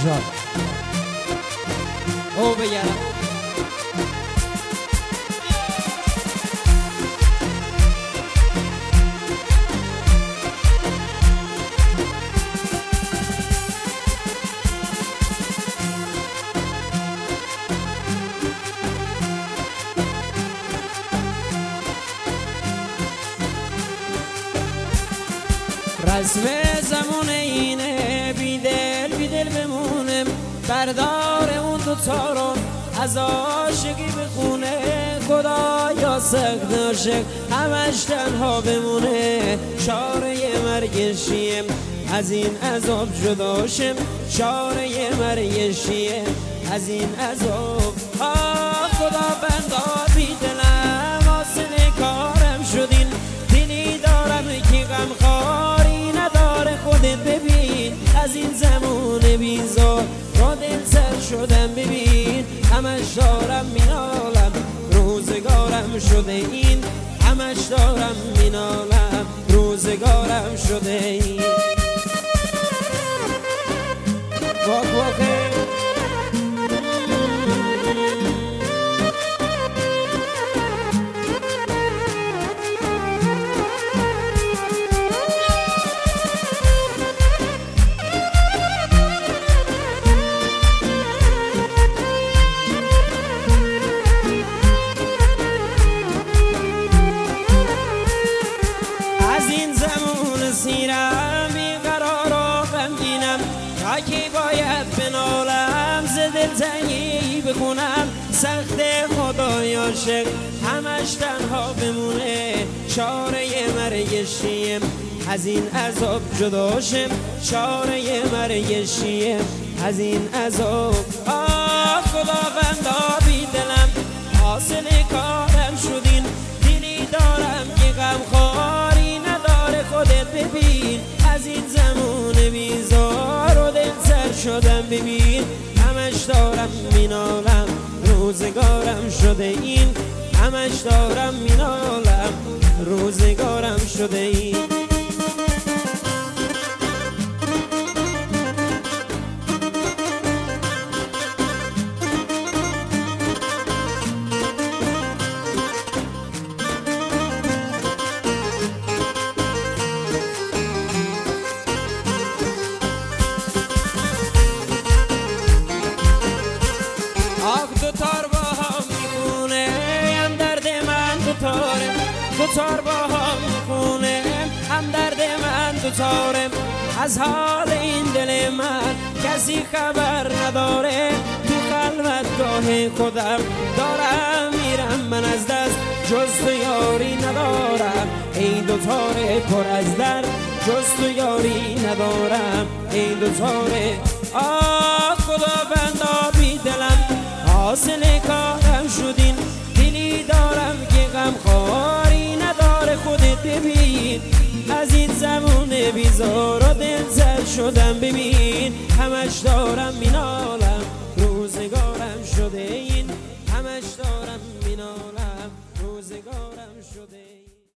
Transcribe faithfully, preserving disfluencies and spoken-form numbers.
جان او بگرم رسم زمان اینه بیدل بیدل بمونم بردار اون دوتا رو از عاشقی بخونه خدایا سخت عاشق همش تنها بمونه چاره مرگشیم از این عذاب جداشم چاره مرگشیم از این عذاب آه خدا بندا بیدلم حاصل کارم شدین دلی دارم که غمخواری نداره خودت ببین از این زمان بیزار را دل سر شدم ببین همش دارم مینالم روزگارم شده این همش دارم مینالم روزگارم شده این واک واکه سیرم بیقرار و غمگینم تا که باید بنالم ز دلتنگی بخونم سخت خدای عاشق همش تنها بمونه چاره مرگشیم از این عذاب جداشم چاره مرگشیم از این عذاب آه خدا بندا بیدلم حاصل کارم شدین دلی دارم که غمخواری نداره خودت ببین از این زمان بیزار و دل سر شدم ببین همش دارم مینالم روزگارم شده این همش دارم مینالم روزگارم شده این دوتار با هم میخونه هم درد من دوتارم از حال این دل من کسی خبر نداره تو خلوتگاه خودم دارم میرم من از دست جز تو یاری ندارم این دوتار پر از درد جز تو یاری ندارم این دوتار آه خدا بندا بی دلم حاصل کارم شدین دلی دارم که غمخواری نداره خودت ببین از این زمان بیزار و دل سر شدم ببین همش دارم مینالم روزگارم شده این همش دارم مینالم روزگارم شده